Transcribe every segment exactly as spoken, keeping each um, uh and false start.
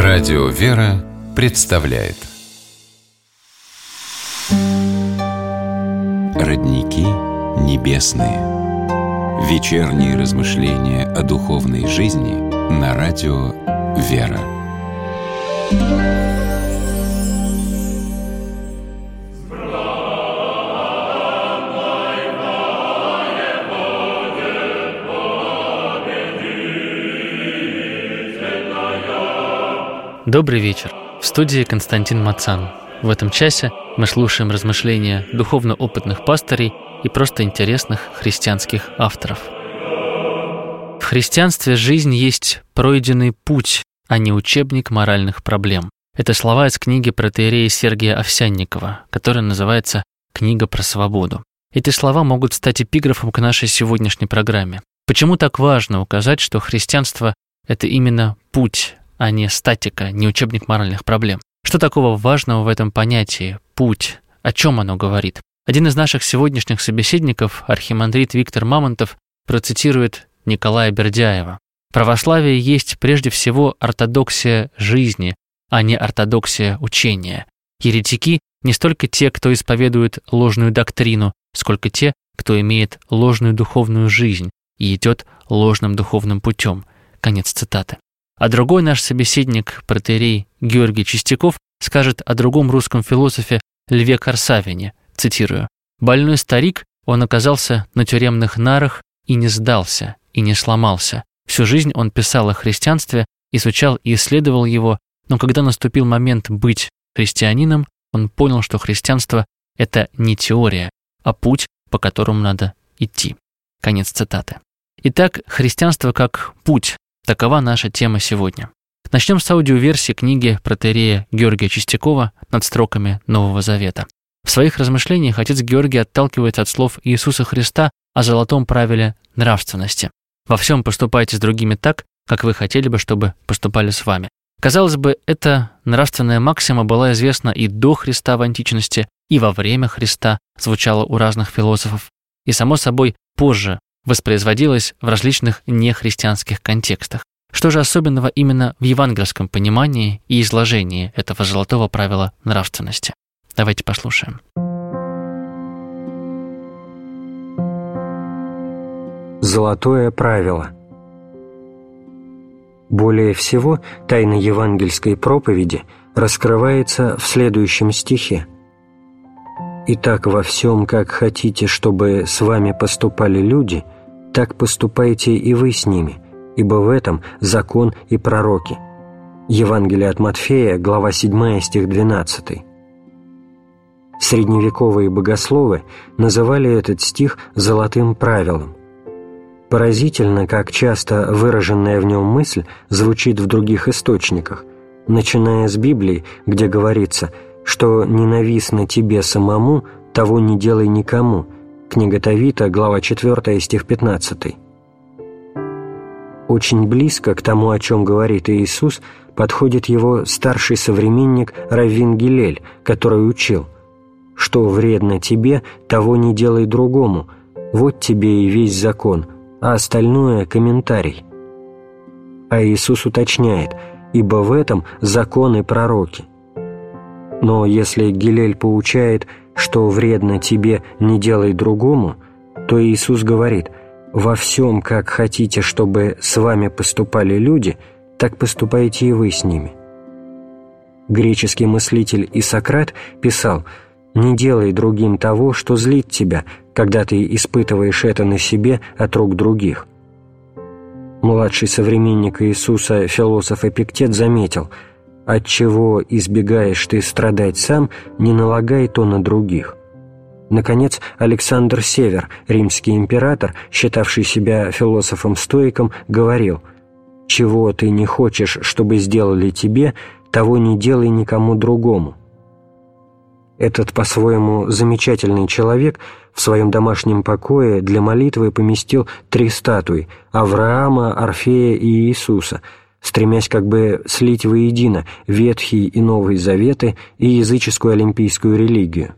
Радио «Вера» представляет Родники небесные. Вечерние размышления о духовной жизни на радио «Вера». Добрый вечер. В студии Константин Мацан. В этом часе мы слушаем размышления духовно-опытных пастырей и просто интересных христианских авторов. В христианстве жизнь есть пройденный путь, а не учебник моральных проблем. Это слова из книги протоиерея Сергия Овсянникова, которая называется «Книга про свободу». Эти слова могут стать эпиграфом к нашей сегодняшней программе. Почему так важно указать, что христианство – это именно путь, а не статика, не учебник моральных проблем? Что такого важного в этом понятии «путь»? О чем оно говорит? Один из наших сегодняшних собеседников, архимандрит Виктор Мамонтов, процитирует Николая Бердяева. «Православие есть прежде всего ортодоксия жизни, а не ортодоксия учения. Еретики не столько те, кто исповедует ложную доктрину, сколько те, кто имеет ложную духовную жизнь и идет ложным духовным путем». Конец цитаты. А другой наш собеседник, протоиерей Георгий Чистяков, скажет о другом русском философе Льве Корсавине, цитирую: «Больной старик, он оказался на тюремных нарах и не сдался, и не сломался. Всю жизнь он писал о христианстве, изучал и исследовал его, но когда наступил момент быть христианином, он понял, что христианство – это не теория, а путь, по которому надо идти». Конец цитаты. Итак, христианство как путь. Такова наша тема сегодня. Начнем с аудиоверсии книги протоиерея Георгия Чистякова «Над строками Нового Завета». В своих размышлениях отец Георгий отталкивается от слов Иисуса Христа о золотом правиле нравственности. «Во всем поступайте с другими так, как вы хотели бы, чтобы поступали с вами». Казалось бы, эта нравственная максима была известна и до Христа в античности, и во время Христа звучала у разных философов, и, само собой, позже воспроизводилась в различных нехристианских контекстах. Что же особенного именно в евангельском понимании и изложении этого золотого правила нравственности? Давайте послушаем. Золотое правило. Более всего, тайна евангельской проповеди раскрывается в следующем стихе. «Итак, во всем, как хотите, чтобы с вами поступали люди, так поступайте и вы с ними, ибо в этом закон и пророки». Евангелие от Матфея, глава седьмая, стих двенадцатый. Средневековые богословы называли этот стих «золотым правилом». Поразительно, как часто выраженная в нем мысль звучит в других источниках, начиная с Библии, где говорится что «ненавистно тебе самому, того не делай никому». Книга Товита, глава четвёртая, стих пятнадцатый. Очень близко к тому, о чем говорит Иисус, подходит его старший современник Раввин Гилель, который учил: «Что вредно тебе, того не делай другому, вот тебе и весь закон, а остальное – комментарий». А Иисус уточняет: «Ибо в этом закон и пророки». Но если Гилель поучает, что вредно тебе, не делай другому, то Иисус говорит: «Во всем, как хотите, чтобы с вами поступали люди, так поступайте и вы с ними». Греческий мыслитель Исократ писал: «Не делай другим того, что злит тебя, когда ты испытываешь это на себе от рук других». Младший современник Иисуса, философ Эпиктет, заметил: «Отчего избегаешь ты страдать сам, не налагай то на других». Наконец, Александр Север, римский император, считавший себя философом-стоиком, говорил: «Чего ты не хочешь, чтобы сделали тебе, того не делай никому другому». Этот по-своему замечательный человек в своем домашнем покое для молитвы поместил три статуи – Авраама, Орфея и Иисуса, стремясь как бы слить воедино Ветхий и Новый Заветы и языческую олимпийскую религию.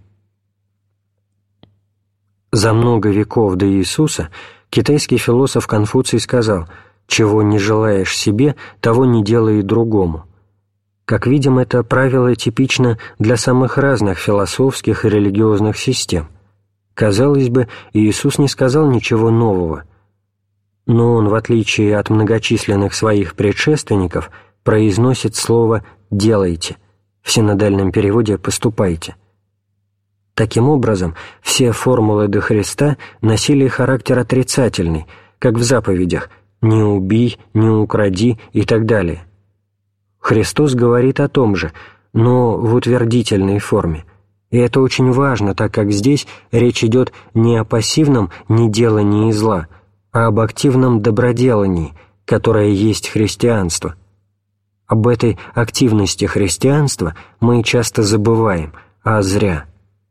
За много веков до Иисуса китайский философ Конфуций сказал: «Чего не желаешь себе, того не делай и другому». Как видим, это правило типично для самых разных философских и религиозных систем. Казалось бы, Иисус не сказал ничего нового, но Он, в отличие от многочисленных своих предшественников, произносит слово «делайте», в синодальном переводе «поступайте». Таким образом, все формулы до Христа носили характер отрицательный, как в заповедях «не убий», «не укради» и так далее. Христос говорит о том же, но в утвердительной форме. И это очень важно, так как здесь речь идет не о пассивном неделании зла, а об активном доброделании, которое есть христианство. Об этой активности христианства мы часто забываем, а зря.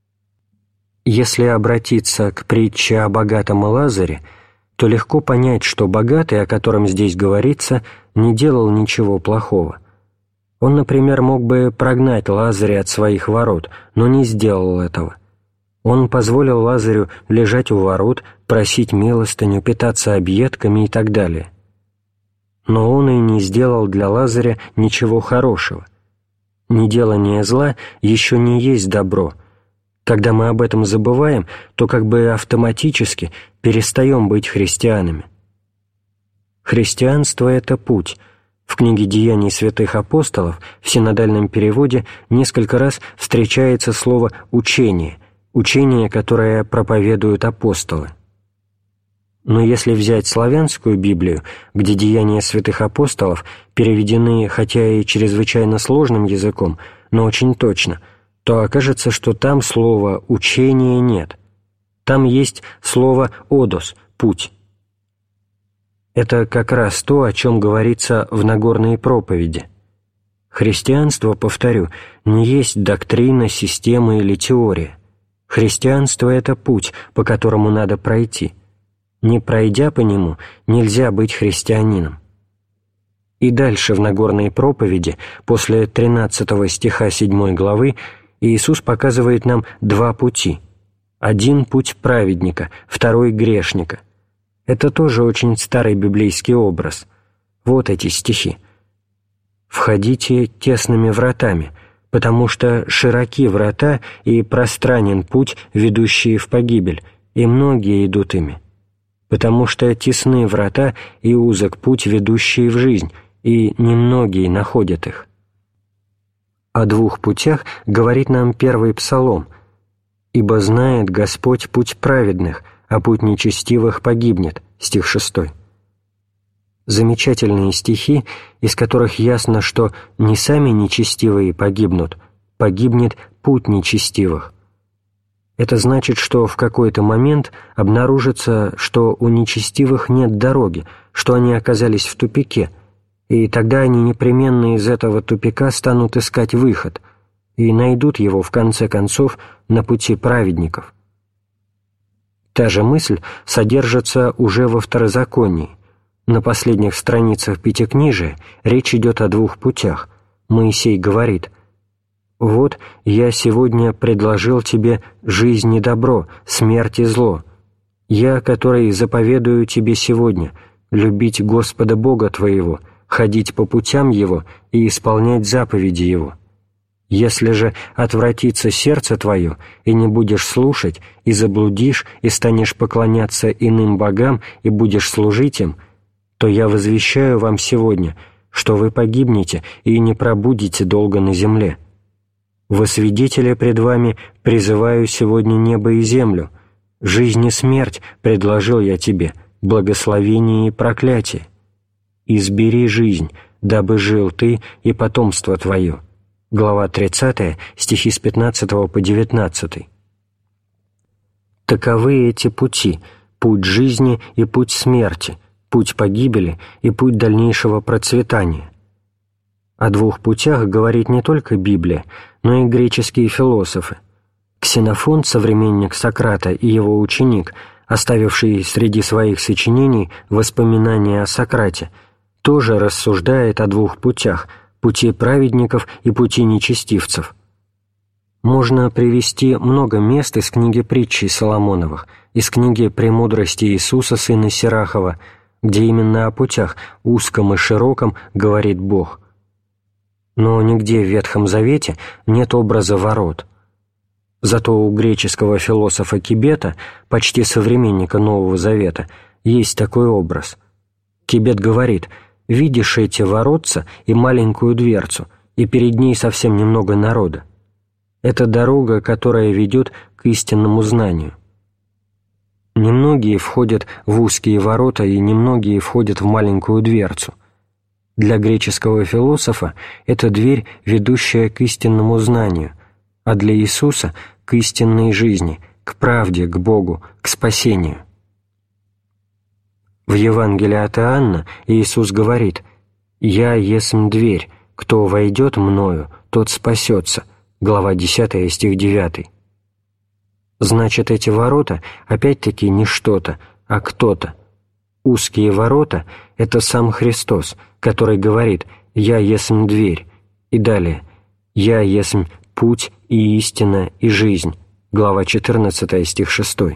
Если обратиться к притче о богатом Лазаре, то легко понять, что богатый, о котором здесь говорится, не делал ничего плохого. Он, например, мог бы прогнать Лазаря от своих ворот, но не сделал этого. Он позволил Лазарю лежать у ворот, просить милостыню, питаться объедками и так далее. Но он и не сделал для Лазаря ничего хорошего. Неделание зла еще не есть добро. Когда мы об этом забываем, то как бы автоматически перестаем быть христианами. Христианство — это путь. В книге «Деяний святых апостолов» в синодальном переводе несколько раз встречается слово «учение», учение, которое проповедуют апостолы. Но если взять славянскую Библию, где «Деяния святых апостолов» переведены, хотя и чрезвычайно сложным языком, но очень точно, то окажется, что там слова «учение» нет. Там есть слово «одос» — «путь». Это как раз то, о чем говорится в Нагорной проповеди. Христианство, повторю, не есть доктрина, система или теория. Христианство — это путь, по которому надо пройти. Не пройдя по нему, нельзя быть христианином. И дальше в Нагорной проповеди, после тринадцатого стиха седьмой главы, Иисус показывает нам два пути. Один путь праведника, второй грешника. Это тоже очень старый библейский образ. Вот эти стихи. «Входите тесными вратами, потому что широки врата и пространен путь, ведущий в погибель, и многие идут ими. Потому что тесны врата и узок путь, ведущий в жизнь, и немногие находят их». О двух путях говорит нам первый псалом: «Ибо знает Господь путь праведных, а путь нечестивых погибнет», стих шестой. Замечательные стихи, из которых ясно, что не сами нечестивые погибнут, погибнет путь нечестивых. Это значит, что в какой-то момент обнаружится, что у нечестивых нет дороги, что они оказались в тупике, и тогда они непременно из этого тупика станут искать выход и найдут его, в конце концов, на пути праведников. Та же мысль содержится уже во Второзаконии. На последних страницах Пятикнижия речь идет о двух путях. Моисей говорит: «Вот я сегодня предложил тебе жизнь и добро, смерть и зло. Я, который заповедую тебе сегодня, любить Господа Бога твоего, ходить по путям Его и исполнять заповеди Его. Если же отвратится сердце твое, и не будешь слушать, и заблудишь, и станешь поклоняться иным богам, и будешь служить им, то я возвещаю вам сегодня, что вы погибнете и не пробудете долго на земле. Во свидетеля пред вами призываю сегодня небо и землю. Жизнь и смерть предложил я тебе, благословение и проклятие. Избери жизнь, дабы жил ты и потомство твое». Глава тридцатая, стихи с пятнадцатого по девятнадцатый. Таковы эти пути: путь жизни и путь смерти, путь погибели и путь дальнейшего процветания. О двух путях говорит не только Библия, но и греческие философы. Ксенофонт, современник Сократа и его ученик, оставивший среди своих сочинений воспоминания о Сократе, тоже рассуждает о двух путях – пути праведников и пути нечестивцев. Можно привести много мест из книги притчей Соломоновых, из книги «Премудрости Иисуса, сына Сирахова», где именно о путях узком и широком говорит Бог. но нигде в Ветхом Завете нет образа ворот. Зато у греческого философа Кибета, почти современника Нового Завета, есть такой образ. Кибет говорит: «Видишь эти воротца и маленькую дверцу, и перед ней совсем немного народа. Это дорога, которая ведет к истинному знанию». Немногие входят в узкие ворота, и немногие входят в маленькую дверцу. Для греческого философа это дверь, ведущая к истинному знанию, а для Иисуса — к истинной жизни, к правде, к Богу, к спасению. В Евангелии от Иоанна Иисус говорит: «Я есмь дверь, кто войдет мною, тот спасется». Глава десятая, стих девятый. Значит, эти ворота опять-таки не что-то, а кто-то. Узкие ворота — это сам Христос, который говорит: «Я есмь дверь». И далее: «Я есмь путь и истина и жизнь». Глава четырнадцатая, стих шестой.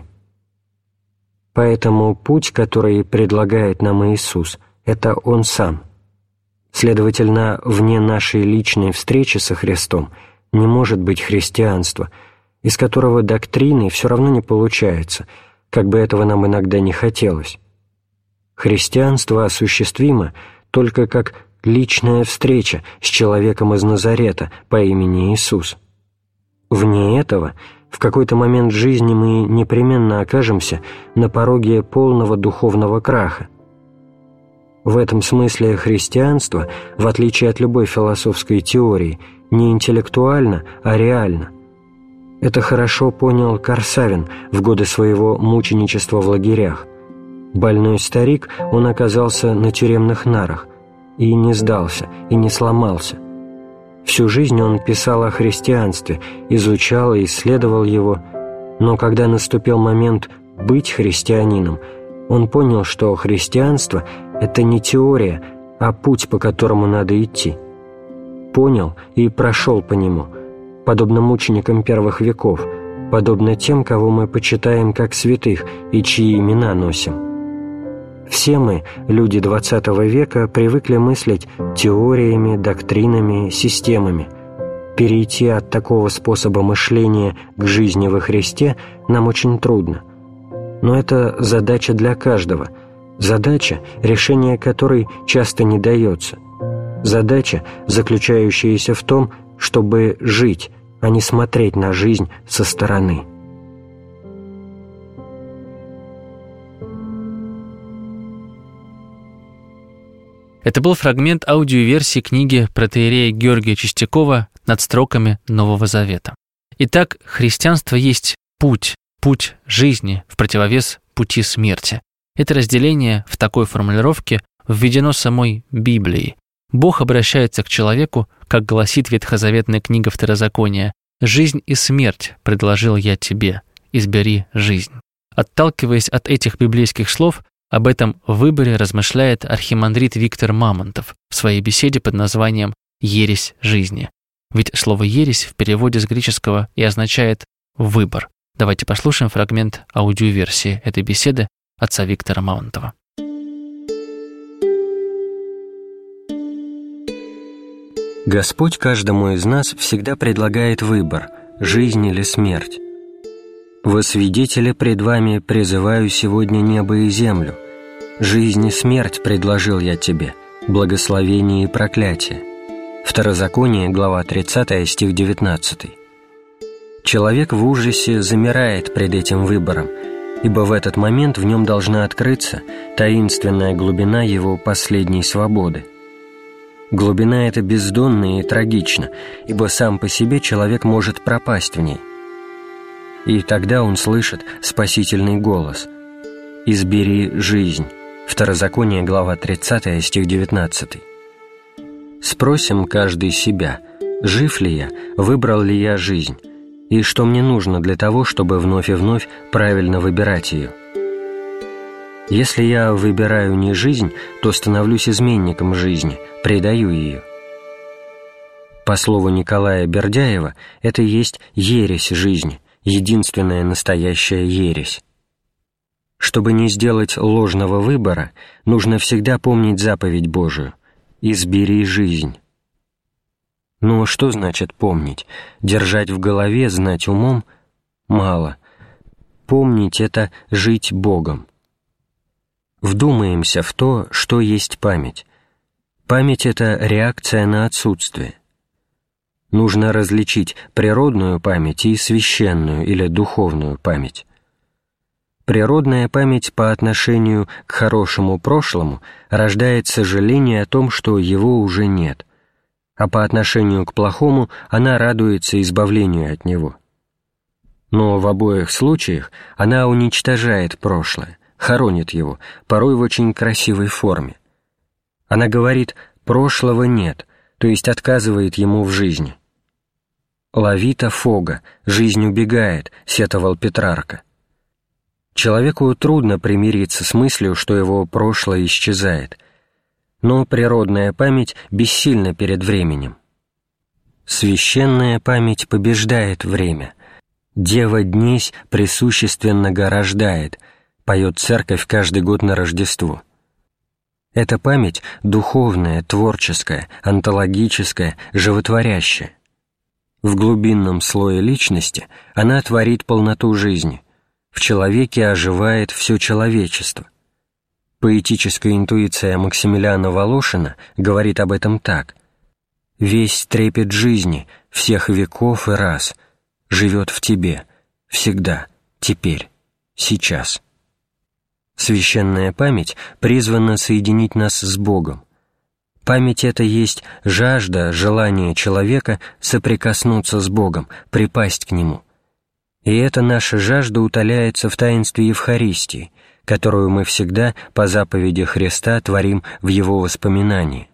Поэтому путь, который предлагает нам Иисус, это Он Сам. Следовательно, вне нашей личной встречи со Христом не может быть христианства, из которого доктрины все равно не получается, как бы этого нам иногда не хотелось. Христианство осуществимо только как личная встреча с человеком из Назарета по имени Иисус. Вне этого в какой-то момент жизни мы непременно окажемся на пороге полного духовного краха. В этом смысле христианство, в отличие от любой философской теории, не интеллектуально, а реально. Это хорошо понял Корсавин в годы своего мученичества в лагерях. Больной старик, он оказался на тюремных нарах, и не сдался, и не сломался. Всю жизнь он писал о христианстве, изучал и исследовал его, но когда наступил момент быть христианином, он понял, что христианство — это не теория, а путь, по которому надо идти. Понял и прошел по нему, подобно мученикам первых веков, подобно тем, кого мы почитаем как святых и чьи имена носим. Все мы, люди двадцатого века, привыкли мыслить теориями, доктринами, системами. Перейти от такого способа мышления к жизни во Христе нам очень трудно. Но это задача для каждого, задача, решение которой часто не дается. Задача, заключающаяся в том, чтобы жить, а не смотреть на жизнь со стороны. Это был фрагмент аудиоверсии книги протоиерея Георгия Чистякова «Над строками Нового Завета». Итак, христианство есть путь, путь жизни в противовес пути смерти. Это разделение в такой формулировке введено самой Библией. Бог обращается к человеку, как гласит ветхозаветная книга Второзакония: «Жизнь и смерть предложил я тебе, избери жизнь». Отталкиваясь от этих библейских слов, об этом выборе размышляет архимандрит Виктор Мамонтов в своей беседе под названием «Ересь жизни». Ведь слово «ересь» в переводе с греческого и означает «выбор». Давайте послушаем фрагмент аудиоверсии этой беседы отца Виктора Мамонтова. Господь каждому из нас всегда предлагает выбор – жизнь или смерть. «Во свидетели пред вами призываю сегодня небо и землю. Жизнь и смерть предложил я тебе, благословение и проклятие». Второзаконие, глава тридцатая, стих девятнадцатый. Человек в ужасе замирает пред этим выбором, ибо в этот момент в нем должна открыться таинственная глубина его последней свободы. Глубина эта бездонна и трагична, ибо сам по себе человек может пропасть в ней. И тогда он слышит спасительный голос: «Избери жизнь». Второзаконие, глава тридцатая, стих девятнадцатый. Спросим каждый себя: жив ли я, выбрал ли я жизнь, и что мне нужно для того, чтобы вновь и вновь правильно выбирать ее? Если я выбираю не жизнь, то становлюсь изменником жизни, предаю ее. По слову Николая Бердяева, это и есть ересь жизни, единственная настоящая ересь. Чтобы не сделать ложного выбора, нужно всегда помнить заповедь Божию: «Избери жизнь». Но что значит помнить? Держать в голове, знать умом? Мало. Помнить — это жить Богом. Вдумаемся в то, что есть память. Память — это реакция на отсутствие. Нужно различить природную память и священную или духовную память. Природная память по отношению к хорошему прошлому рождает сожаление о том, что его уже нет, а по отношению к плохому она радуется избавлению от него. Но в обоих случаях она уничтожает прошлое, хоронит его, порой в очень красивой форме. Она говорит «прошлого нет», то есть отказывает ему в жизни. «Лавита фога», «жизнь убегает», — сетовал Петрарка. Человеку трудно примириться с мыслью, что его прошлое исчезает, но природная память бессильна перед временем. Священная память побеждает время. «Дева днесь пресущественно рождает», поет церковь каждый год на Рождество. Эта память духовная, творческая, онтологическая, животворящая. В глубинном слое личности она творит полноту жизни. В человеке оживает все человечество. Поэтическая интуиция Максимилиана Волошина говорит об этом так: «Весь трепет жизни, всех веков и рас, живет в тебе, всегда, теперь, сейчас». Священная память призвана соединить нас с Богом. Память — это есть жажда, желание человека соприкоснуться с Богом, припасть к Нему. И эта наша жажда утоляется в таинстве Евхаристии, которую мы всегда по заповеди Христа творим в Его воспоминании.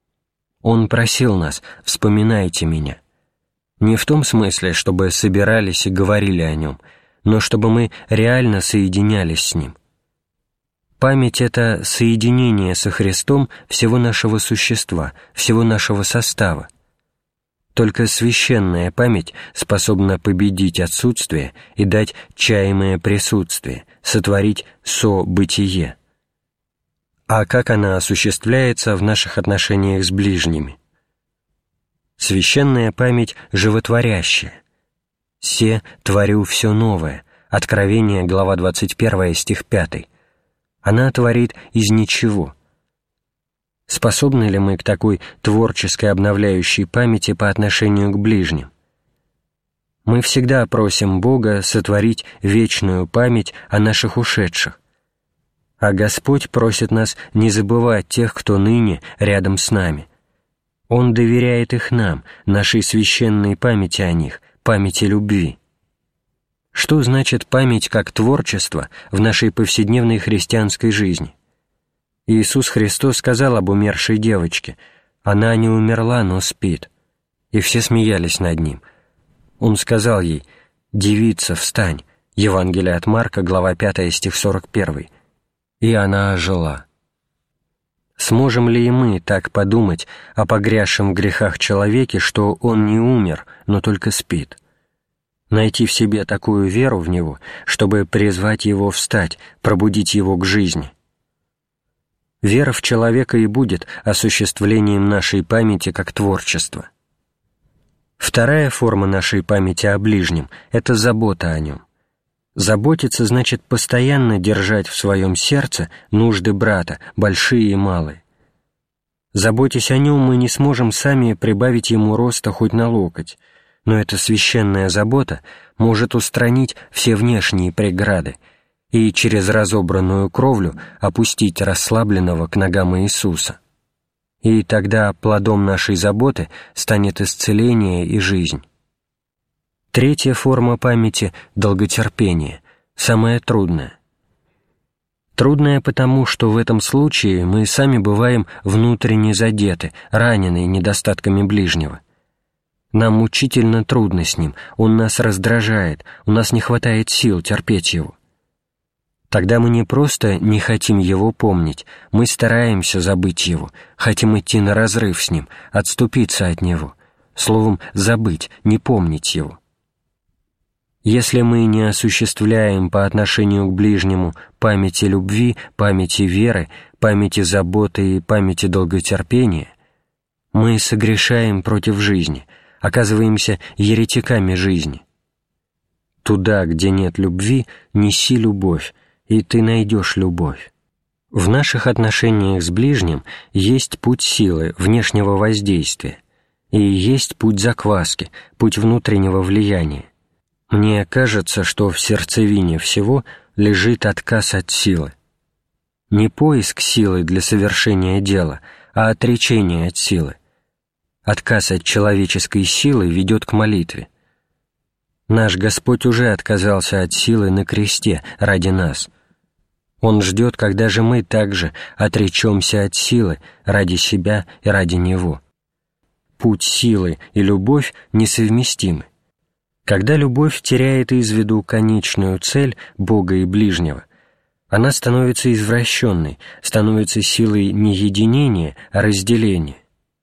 Он просил нас: «Вспоминайте Меня». Не в том смысле, чтобы собирались и говорили о Нем, но чтобы мы реально соединялись с Ним. Память — это соединение со Христом всего нашего существа, всего нашего состава. Только священная память способна победить отсутствие и дать чаемое присутствие, сотворить со-бытие. А как она осуществляется в наших отношениях с ближними? Священная память животворящая. «Се творю все новое» Откровение, глава двадцать первая, стих пятый. Она творит из ничего. Способны ли мы к такой творческой обновляющей памяти по отношению к ближним? Мы всегда просим Бога сотворить вечную память о наших ушедших, а Господь просит нас не забывать тех, кто ныне рядом с нами. Он доверяет их нам, нашей священной памяти о них, памяти любви. Что значит память как творчество в нашей повседневной христианской жизни? Иисус Христос сказал об умершей девочке: «Она не умерла, но спит». И все смеялись над Ним. Он сказал ей: «Девица, встань». Евангелие от Марка, глава пятая, стих сорок первый. И она ожила. Сможем ли и мы так подумать о погрязшем в грехах человеке, что он не умер, но только спит? Найти в себе такую веру в Него, чтобы призвать Его встать, пробудить Его к жизни? Вера в человека и будет осуществлением нашей памяти как творчества. Вторая форма нашей памяти о ближнем — это забота о нем. Заботиться значит постоянно держать в своем сердце нужды брата, большие и малые. Заботясь о нем, мы не сможем сами прибавить ему роста хоть на локоть, но эта священная забота может устранить все внешние преграды и через разобранную кровлю опустить расслабленного к ногам Иисуса. И тогда плодом нашей заботы станет исцеление и жизнь. Третья форма памяти — долготерпение, самая трудная. Трудная потому, что в этом случае мы сами бываем внутренне задеты, ранены недостатками ближнего. Нам мучительно трудно с ним, он нас раздражает, у нас не хватает сил терпеть его. Тогда мы не просто не хотим его помнить, мы стараемся забыть его, хотим идти на разрыв с ним, отступиться от него, словом, забыть, не помнить его. Если мы не осуществляем по отношению к ближнему памяти любви, памяти веры, памяти заботы и памяти долготерпения, Мы согрешаем против жизни, оказываемся еретиками жизни. Туда, где нет любви, неси любовь, и ты найдешь любовь. В наших отношениях с ближним есть путь силы, внешнего воздействия, и есть путь закваски, путь внутреннего влияния. Мне кажется, что в сердцевине всего лежит отказ от силы. Не поиск силы для совершения дела, а отречение от силы. Отказ от человеческой силы ведет к молитве. Наш Господь уже отказался от силы на кресте ради нас. Он ждет, когда же мы также отречемся от силы ради себя и ради Него. Путь силы и любовь несовместимы. Когда любовь теряет из виду конечную цель Бога и ближнего, она становится извращенной, становится силой не единения, а разделения.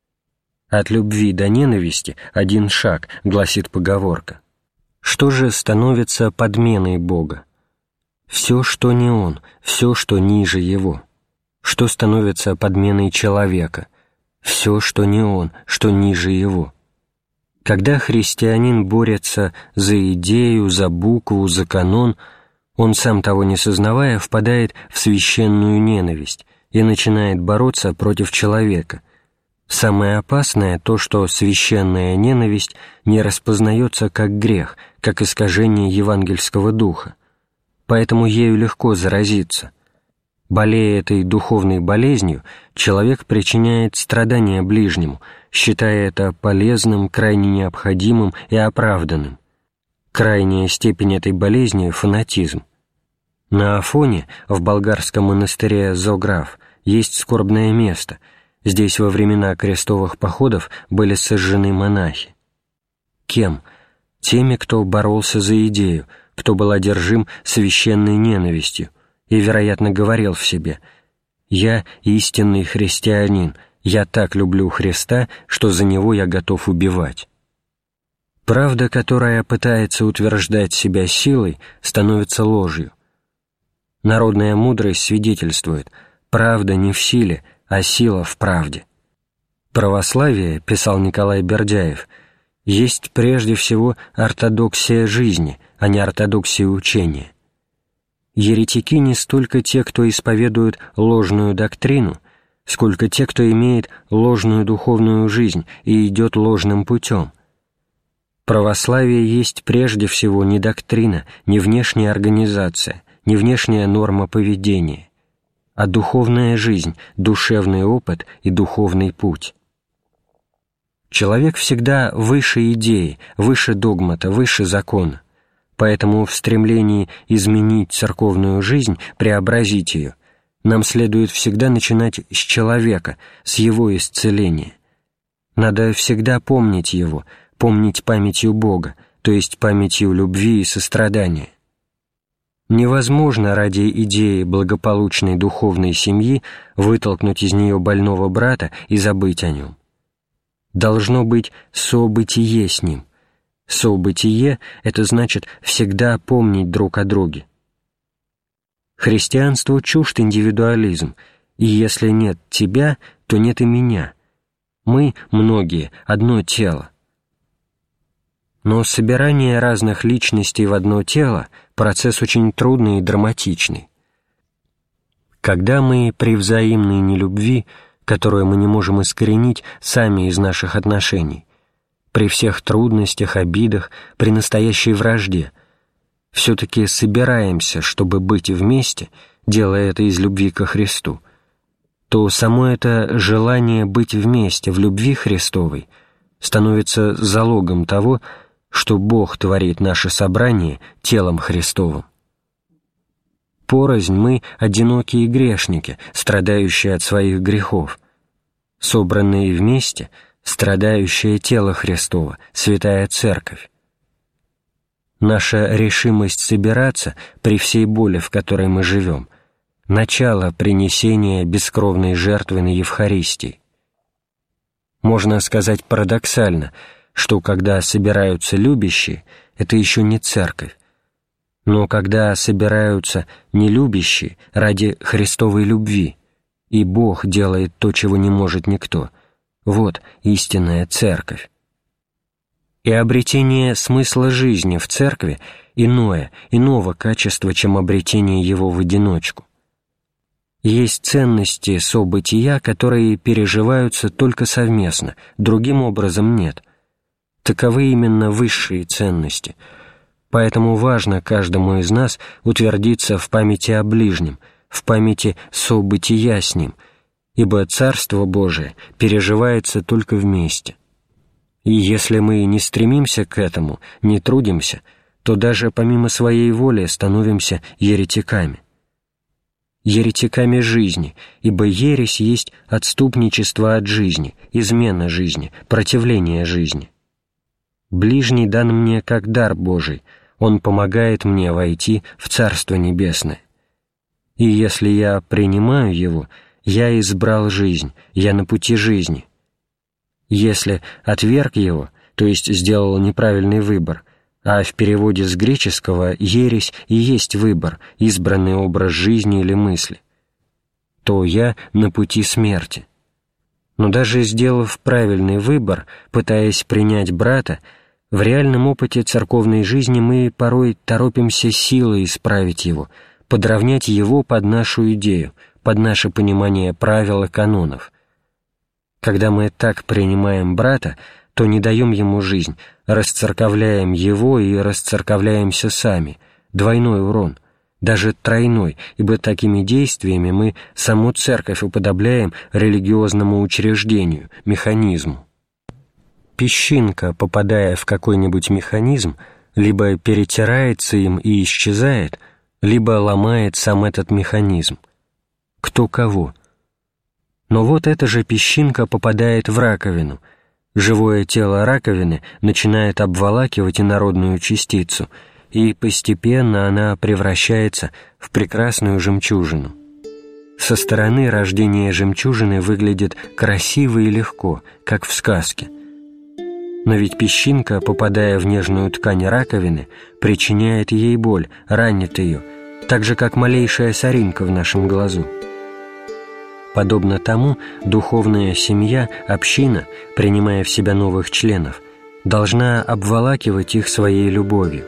«От любви до ненависти один шаг», — гласит поговорка. Что же становится подменой Бога? Все, что не Он, все, что ниже Его. Что становится подменой человека? Все, что не Он, что ниже Его. Когда христианин борется за идею, за букву, за канон, он, сам того не сознавая, впадает в священную ненависть и начинает бороться против человека. Самое опасное то, что священная ненависть не распознается как грех, как искажение евангельского духа, поэтому ею легко заразиться. Болея этой духовной болезнью, человек причиняет страдания ближнему, считая это полезным, крайне необходимым и оправданным. Крайняя степень этой болезни — фанатизм. На Афоне, в болгарском монастыре Зограф, есть скорбное место. Здесь во времена крестовых походов были сожжены монахи. Кем? Теми, кто боролся за идею, кто был одержим священной ненавистью и, вероятно, говорил в себе: «Я истинный христианин, я так люблю Христа, что за Него я готов убивать». Правда, которая пытается утверждать себя силой, становится ложью. Народная мудрость свидетельствует: правда не в силе, а сила в правде. Православие, писал Николай Бердяев, есть прежде всего ортодоксия жизни, а не ортодоксия учения. Еретики не столько те, кто исповедует ложную доктрину, сколько те, кто имеет ложную духовную жизнь и идет ложным путем. Православие есть прежде всего не доктрина, не внешняя организация, не внешняя норма поведения, а духовная жизнь, душевный опыт и духовный путь. Человек всегда выше идеи, выше догмата, выше закона, поэтому в стремлении изменить церковную жизнь, преобразить ее, нам следует всегда начинать с человека, с его исцеления. Надо всегда помнить его, помнить памятью Бога, то есть памятью любви и сострадания. Невозможно ради идеи благополучной духовной семьи вытолкнуть из нее больного брата и забыть о нем. Должно быть событие с ним. Событие — это значит всегда помнить друг о друге. Христианству чужд индивидуализм, и если нет тебя, то нет и меня. Мы, многие, одно тело. Но собирание разных личностей в одно тело — процесс очень трудный и драматичный. Когда мы при взаимной нелюбви, которую мы не можем искоренить сами из наших отношений, при всех трудностях, обидах, при настоящей вражде, все-таки собираемся, чтобы быть вместе, делая это из любви ко Христу, то само это желание быть вместе в любви Христовой становится залогом того, что Бог творит наше собрание телом Христовым. Порознь мы одинокие грешники, страдающие от своих грехов, собранные вместе — страдающее тело Христово, святая Церковь. Наша решимость собираться при всей боли, в которой мы живем, — начало принесения бескровной жертвы на Евхаристии. Можно сказать парадоксально, что когда собираются любящие, это еще не Церковь, но когда собираются нелюбящие ради Христовой любви, и Бог делает то, чего не может никто, Вот истинная церковь. И обретение смысла жизни в церкви иное, иного качества, чем обретение его в одиночку. Есть ценности события, которые переживаются только совместно, другим образом нет. Таковы именно высшие ценности. Поэтому важно каждому из нас утвердиться в памяти о ближнем, в памяти события с ним, ибо Царство Божие переживается только вместе. И если мы не стремимся к этому, не трудимся, то даже помимо своей воли становимся еретиками. Еретиками жизни, ибо ересь есть отступничество от жизни, измена жизни, противление жизни. Ближний дан мне как дар Божий, он помогает мне войти в Царство Небесное. И если я принимаю его, я избрал жизнь, я на пути жизни. Если отверг его, то есть сделал неправильный выбор, а в переводе с греческого «ересь» и есть выбор, избранный образ жизни или мысли, то я на пути смерти. Но даже сделав правильный выбор, пытаясь принять брата, в реальном опыте церковной жизни мы порой торопимся силой исправить его, подровнять его под нашу идею, под наше понимание правил и канонов. Когда мы так принимаем брата, то не даем ему жизнь, расцерковляем его и расцерковляемся сами, двойной урон, даже тройной, ибо такими действиями мы саму церковь уподобляем религиозному учреждению, механизму. Песчинка, попадая в какой-нибудь механизм, либо перетирается им и исчезает, либо ломает сам этот механизм. Кто кого. Но вот эта же песчинка попадает в раковину. Живое тело раковины начинает обволакивать инородную частицу, и постепенно она превращается в прекрасную жемчужину. Со стороны рождение жемчужины выглядит красиво и легко, как в сказке. Но ведь песчинка, попадая в нежную ткань раковины, причиняет ей боль, ранит ее, так же, как малейшая соринка в нашем глазу. Подобно тому, духовная семья, община, принимая в себя новых членов, должна обволакивать их своей любовью.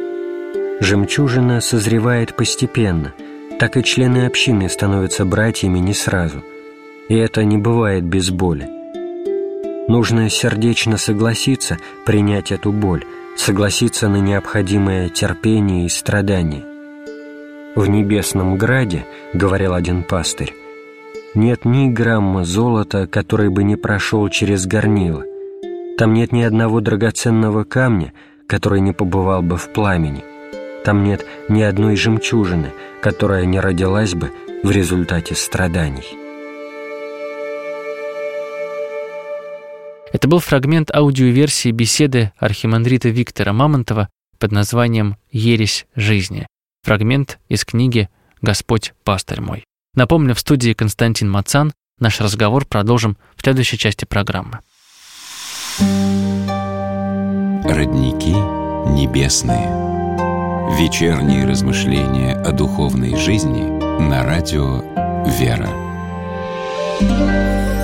Жемчужина созревает постепенно, так и члены общины становятся братьями не сразу, и это не бывает без боли. Нужно сердечно согласиться принять эту боль, согласиться на необходимое терпение и страдание. «В небесном граде, — говорил один пастырь, — нет ни грамма золота, который бы не прошел через горнило. Там нет ни одного драгоценного камня, который не побывал бы в пламени. Там нет ни одной жемчужины, которая не родилась бы в результате страданий». Это был фрагмент аудиоверсии беседы архимандрита Виктора Мамонтова под названием «Ересь жизни». Фрагмент из книги «Господь пастырь мой». Напомню, в студии Константин Мацан. Наш разговор продолжим в следующей части программы. Родники небесные. Вечерние размышления о духовной жизни на радио «Вера».